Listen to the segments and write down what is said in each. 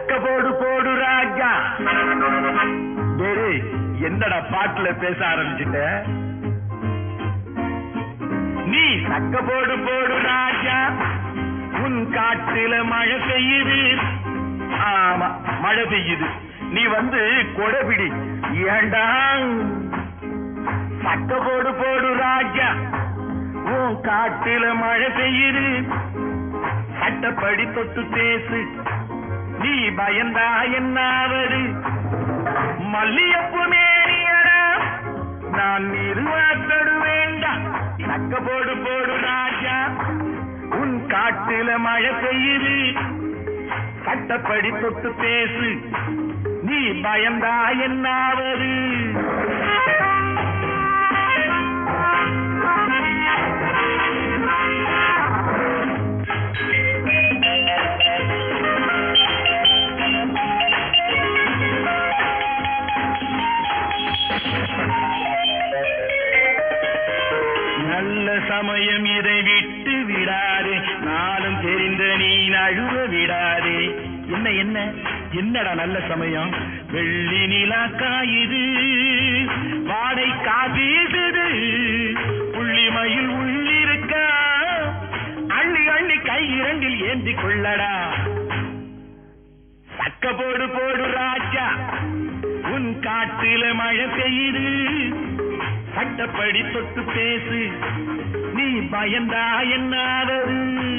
சக்க போடு போடு ராஜா. என்னடா பாட்டுல பேச ஆரம்பிச்சுட்ட? நீ சக்க போடு போடு ராஜா, உன் காட்டுல மழை பெய்யுது. ஆமா, மழை பெய்யுது. நீ வந்து கொடைபிடி. ஏண்டா சக்க போடு போடு ராஜா, உன் காட்டுல மழை பெய்யுது. சட்டப்படி தொட்டு பேசு, நீ பயந்தா என்னாவது? மல்லியப்பு மேனியடா, நான் நிறுவாத்தடு வேண்டாம். சக்க போடு போடு ராஜா, உன் காட்டுல மழை பெய்யுது. சட்டப்படி தொட்டு பேசு, நீ பயந்தா என்னாவது? நல்ல சமயம் இதை விட்டு விடாதே, நானும் தெரிந்த நீ நழுவ விடாதே. என்ன என்ன என்னடா நல்ல சமயம்? வெள்ளி நிலா காயுது, வாடை காபீசுது, புள்ளிமயில் உள்ளிருக்கா, அள்ளி அள்ளி கை இரண்டில் ஏந்தி கொள்ளடா. சக்க போடு போடு ராஜா, உன் காட்டில மழை பெய்யுது. சட்டப்படி தொட்டு பேசு, நீ பயந்தா என்னாவது?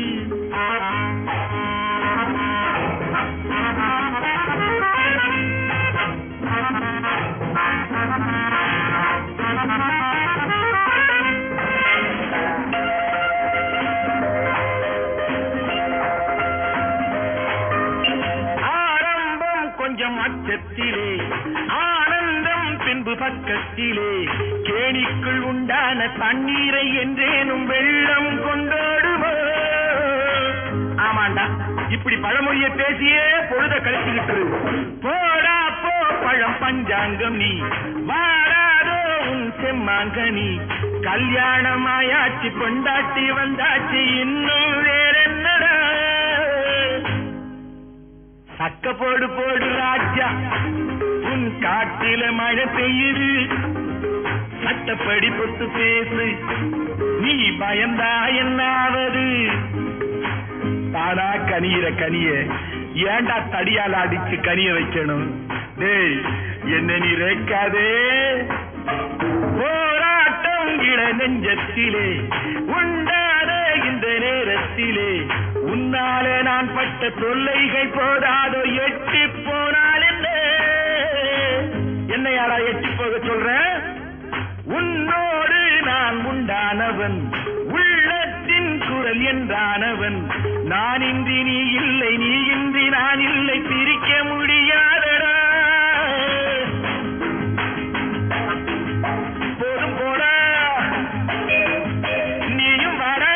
ஆரம்பம் கொஞ்சம் அச்சத்திலே, ஆனந்தம் பின்பு பக்கத்திலே. கேணிக்குள் உண்டான தண்ணீரை என்றேனும் வெள்ளம் கொண்டாடுமோ? ஆமாண்டா, இப்படி பழமொழிய பேசியே பொழுத கழிச்சுக்கிட்டு. போடா போ பழம் பஞ்சாங்கம் நீ, வாராதோ உன் செம்மாங்கனி. கல்யாணம் ஆயாச்சு, கொண்டாட்டி வந்தாச்சு, இன்னும் வேற என்னடா? சக்க போடு போடு ராஜா, உன் காட்டில மழை பெய்யுது. சட்டப்படி தொட்டு பேசு, நீ பயந்தா என்னாவது? தானா கனியிற கனிய ஏண்டா தடியால் அடிச்சு கனிய வைக்கணும்? டேய், என்ன நீ ரேக்காதே. போராட்டம் இட நெஞ்சத்திலே உண்டாத இந்த நேரத்திலே, உன்னாலே நான் பட்ட தொல்லைகள் போதாதோ, எட்டி போனால் என்ன? என்னையாடா எட்டி போக சொல்ற? உன்னோடு நான் உண்டானவன், உள்ளத்தின் குரல் என்றானவன். நான் இன்றி நீ இல்லை, நீ இன்றி நான் இல்லை, பிரிக்க முடியாதடா. போதும் போடா, நீயும் வாடா.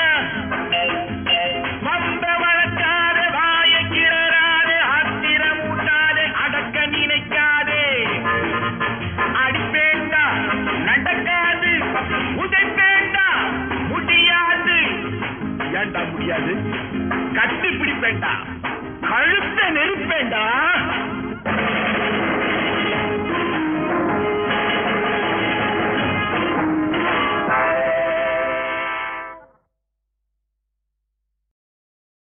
வந்த வளர்க்காதே, வாய கிளறாதே, ஆத்திரம் ஊட்டாதே, அடக்க நினைக்காதே. அடிப்பேண்டா, நடக்காது, உதைப்பேண்டா, முடியாது. ஏண்டா முடியாது? கட்டி பிடிப்பேண்டா, கழுத்த நெருப்பேண்டா.